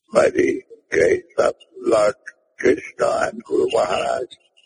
by the grace of Lord Krishna and Guru Maharaj.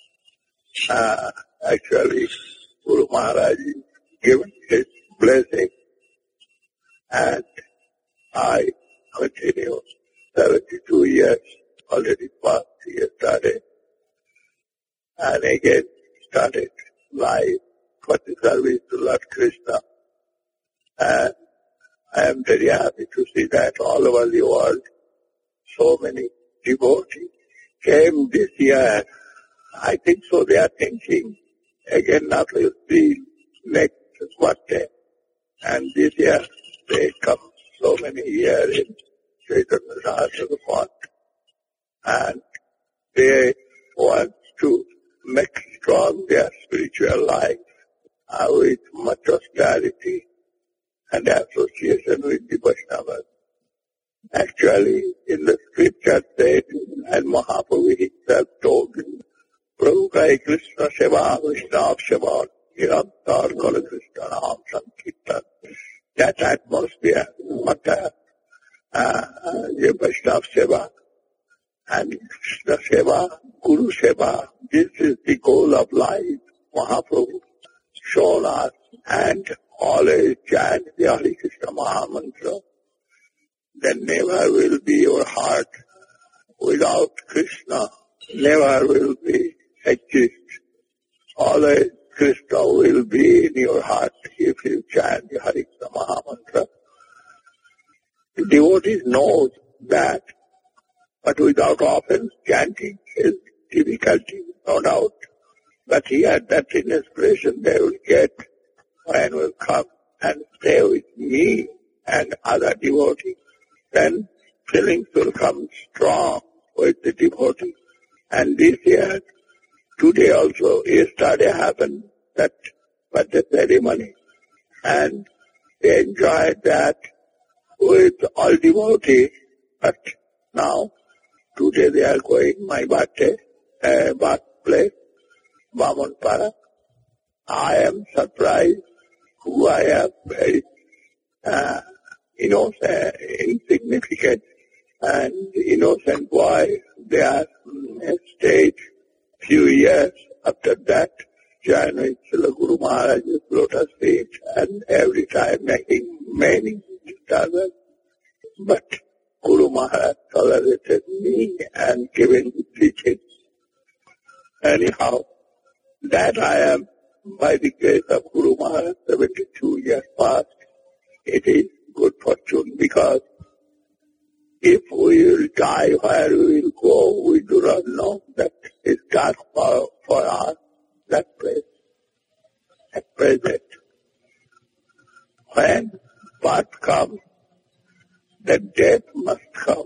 Actually, Guru Maharaj is given his blessing, and I continue 72 years already passed yesterday, and again started live for the service to Lord Krishna. And I am very happy to see that all over the world so many devotees came this year. I think so they are thinking again not will be next birthday. And this year they come so many here in Chaitanya Sahasrara Font. And they want to make strong their spiritual life with much austerity and association with the Vaishnavas. Actually, in the scripture said, and Mahaprabhu himself told, Prabhu Kai Krishna Seva Vaishnava Seva Nirantar Kala Krishna Nam Sankirtan. That atmosphere, Vaishnava Seva and Krishna Seva, Guru Seva, this is the goal of life. Mahaprabhu shown us, and always chant the Hare Krishna Maha Mantra. Then never will be your heart without Krishna, never will be exist. Always Krishna will be in your heart if you chant the Hare Krishna Maha Mantra. The devotees know that, but without often chanting is difficulty, no doubt. But here that inspiration they will get when will come and stay with me and other devotees. Then feelings will come strong with the devotee. And this year, today also, yesterday happened that birthday ceremony. And they enjoyed that with all devotees. But now, today they are going my birthday, birthplace, Vamanpara. I am surprised who I am very innocent, insignificant and innocent boy. They are stayed few years after that, joined with Srila Guru Maharaj's lotus feet and every time making many disturbance. But Guru Maharaj tolerated me and given me teaching. Anyhow, that I am, by the grace of Guru Maharaj, 72 years past, it is good fortune, because if we will die, where we will go, we do not know. That is dark for us, that place. At present, when birth comes, then death must come.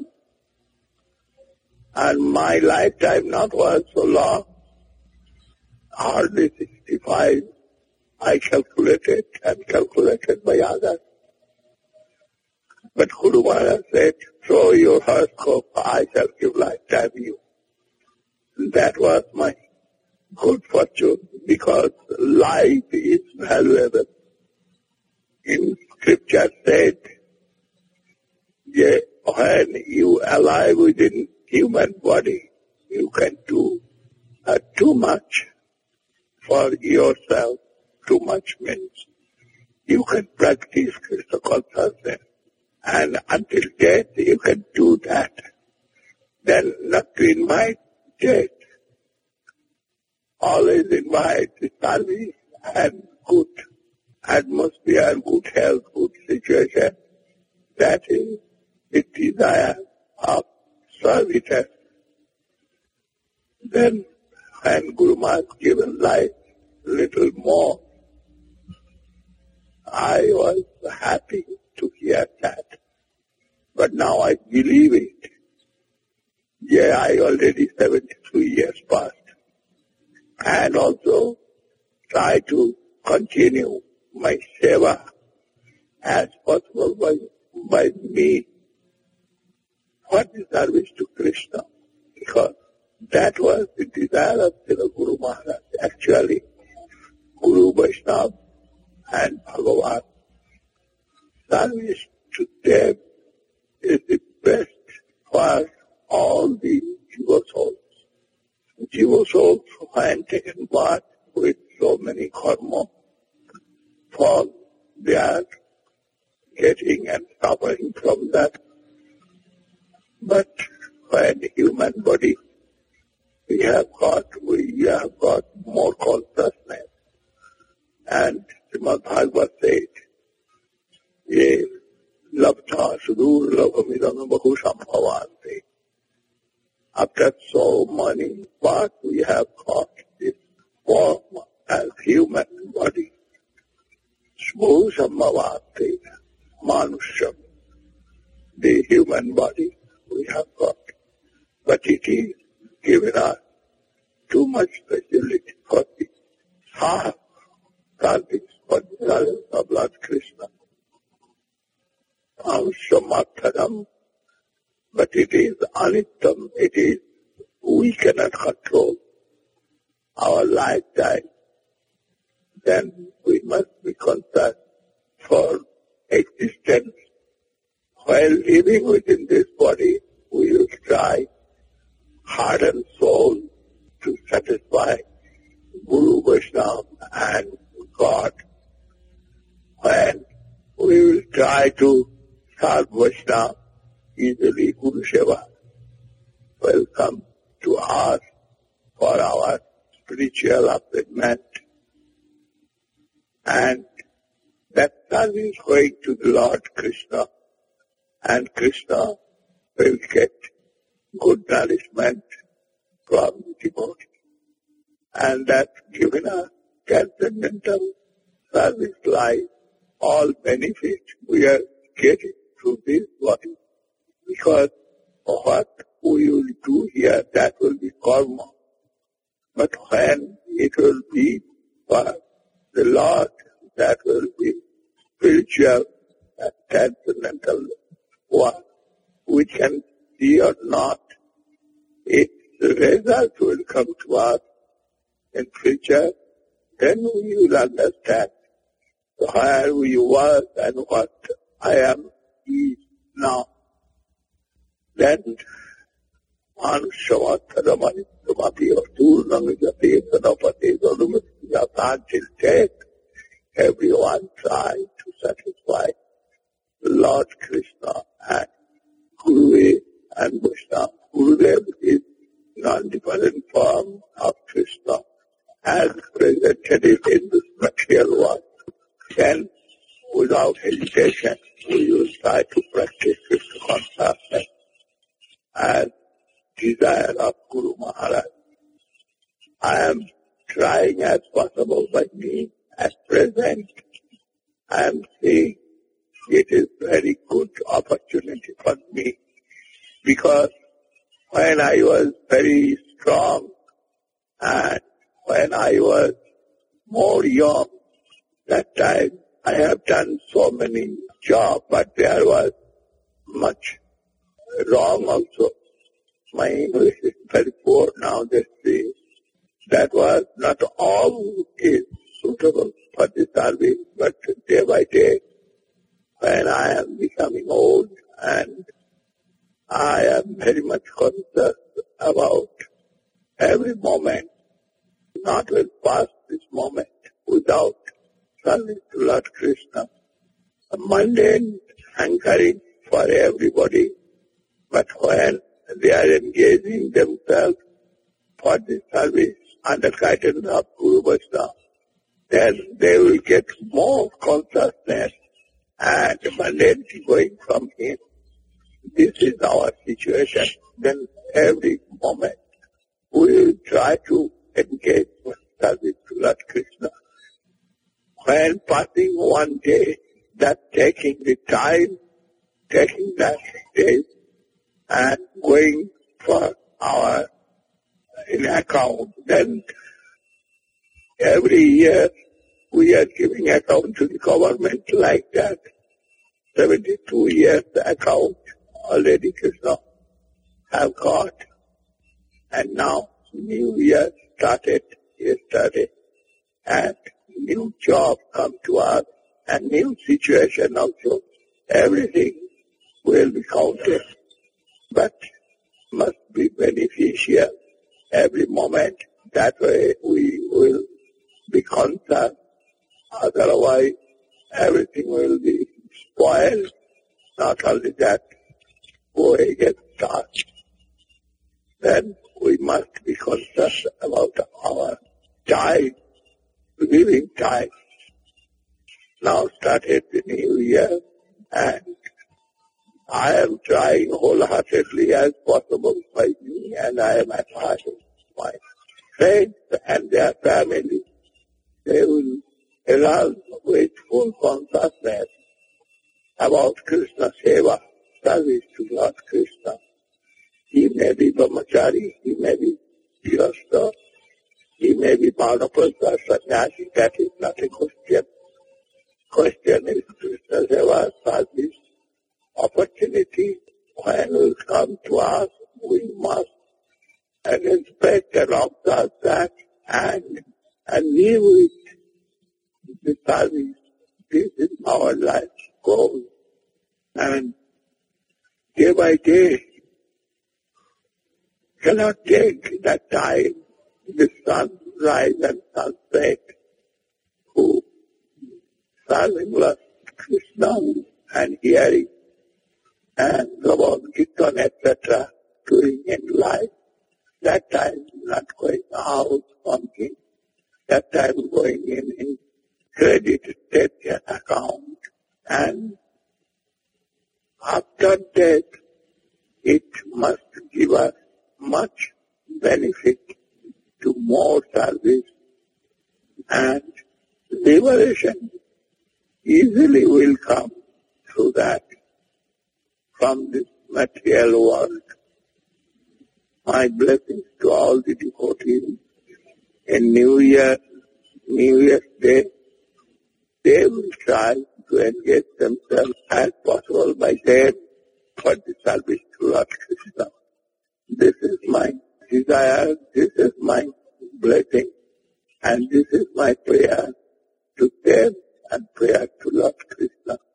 And my lifetime not was so long, hardly 65, I calculated and calculated by others. But Guru Maharaj said, throw your horoscope, I shall give lifetime you. That was my good fortune, because life is valuable. In scripture said, when you alive within human body, you can do too much for yourself. Too much means you can practice Krishna consciousness, and until death you can do that. Then not to invite death. Always invite the service and good atmosphere, good health, good situation. That is the desire of servitors. Then when Guru Maharaj given life little more, I was happy to hear that. But now I believe it. Yeah, I already 72 years past. And also try to continue my seva as possible by me for the service to Krishna. Because that was the desire of Srila Guru Maharaj. Actually, Guru Vaishnava and Bhagavan, service to them is the best for all the Jiva souls. Jiva souls, when taken part with so many karma, fall, they are getting and suffering from that. But when human body, we have got more consciousness. And Srimad Bhagavad said, Ye labdha sudur labhamidam bahu sambhavante. After so many parts we have got this form as human body. Bahu sambhavante, manusham, the human body we have got. But it is given us too much facility for the service for the service of Lord Krishna. Samarthadam, but it is anittam, we cannot control our lifetime. Then we must be concerned for existence. While living within this body, we will try heart and soul to satisfy Guru, Vaishnava and God. When we will try to serve Vaishnava, easily Guru Seva will come to us for our spiritual upliftment. And that service going to the Lord Krishna, and Krishna will get good nourishment from the devotee. And that given us transcendental service life, all benefits we are getting through this body. Because what we will do here, that will be karma. But when it will be for the Lord, that will be spiritual and transcendental one. We can see or not, its result will come to us in future, then we will understand where we were and what I am is now. Then, Manushavatharamanitamati Turnamijati Sadapati Sadumati till death, everyone tries to satisfy Lord Krishna and Gurudev and Vaishnava. Gurudev is non-dependent form of Krishna as presented in this material world. Then, without hesitation, we will try to practice Krishna consciousness as desire of Guru Maharaj. I am trying as possible by me at present. I am seeing it is very good opportunity for me because when I was very strong and when I was more young, that time I have done so many jobs, but there was much wrong also. My English is very poor now, they see. That was not all is suitable for the service, but day by day, when I am becoming old and I am very much concerned about every moment, not will pass this moment without service to Lord Krishna. A mundane hankering for everybody, but when they are engaging themselves for this service under guidance of Guru Vaishnava, then they will get more consciousness and mundanity going from him. This is our situation. Then every moment we will try to engage with service to Lord Krishna. When passing one day, that taking the time, taking that day and going for our in account, then every year we are giving account to the government like that. 72 years account already Krishna have got. And now new year started yesterday and new job come to us and new situation also. Everything will be counted. But That way we will be conscious. Otherwise, everything will be spoiled. Not only that, going gets dark. Then we must be conscious about our time, living time. Now started the new year, and I am trying wholeheartedly as possible by me, and I am at heart with my friends and their family. They will run with full consciousness about Krishna Seva, service to Lord Krishna. He may be brahmachari, he may be grihastha, he may be Banaprastha, sannyasi, that is not a question. Question is Krishna Seva service. Opportunity when will come to us, we must respect and observe that and live with the service. This is our life's goal. And day by day, cannot take that time, the sunrise and sunset, who serving Lord Krishna and hearing and about Kirtan, etc., doing in life. That time not going out from him. That time going in credit, debt account. And after death, it must give us much benefit to more service, and liberation easily will come through that from this material world. My blessings to all the devotees. In New Year's Day, they will try to engage themselves as possible by them for the service to Lord Krishna. This is my desire, this is my blessing, and this is my prayer to them and prayer to Lord Krishna.